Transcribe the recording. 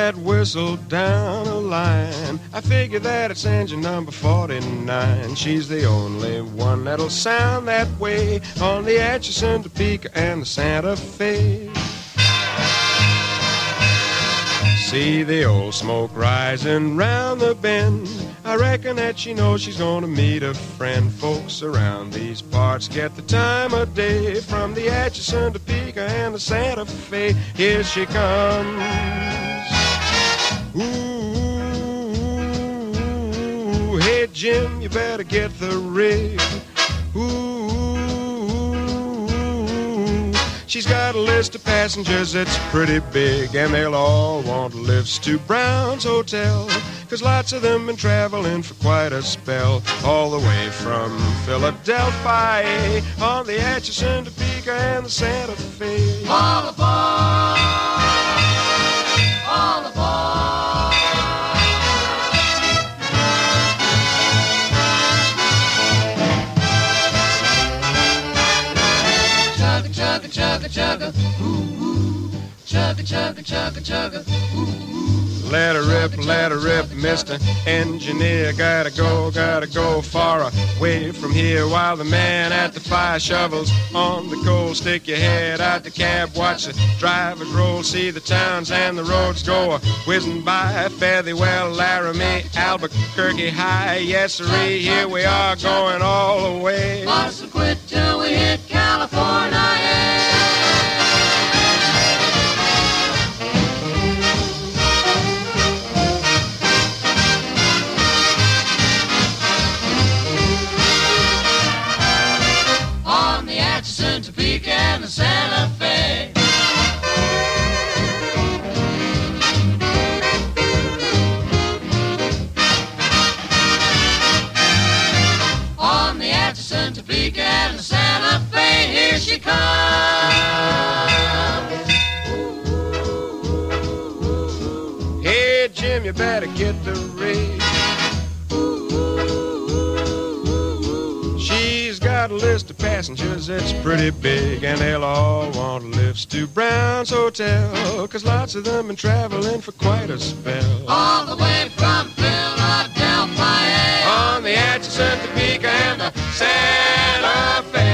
that whistle down a line. I figure that it's engine number 49. She's the only one that'll sound that way on the Atchison, Topeka, and the Santa Fe. See the old smoke rising round the bend. I reckon that she knows she's gonna meet a friend. Folks around these parts get the time of day from the Atchison, Topeka, and the Santa Fe. Here she comes. Ooh, hey Jim, you better get the rig. Ooh, she's got a list of passengers that's pretty big, and they'll all want lifts to Brown's Hotel, 'cause lots of them been traveling for quite a spell, all the way from Philadelphia on the Atchison, Topeka, and the Santa Fe. All aboard! All aboard! Chugga, chugga, chugga, ooh, ooh. Chugga, chugga, chugga, chugga, ooh, ooh. Let her rip, Mr. Engineer. Gotta go far away from here while the man at the fire shovels on the coal. Stick your head out the cab, watch the drivers roll, see the towns and the roads go whizzing by. Fare thee well, Laramie, Albuquerque High. Yes, sirree, here we are going all the way. Mustn't quit till we hit California. On the Atchison, Topeka, and the Santa Fe. On the Atchison, Topeka, and the Santa Fe, here she comes. Hey, Jim, you better get the rig. She's got a list of passengers that's pretty big, and they'll all want lifts to Brown's Hotel, 'cause lots of them been traveling for quite a spell. All the way from Philadelphia. On the Atchison, Topeka, and the Santa Fe.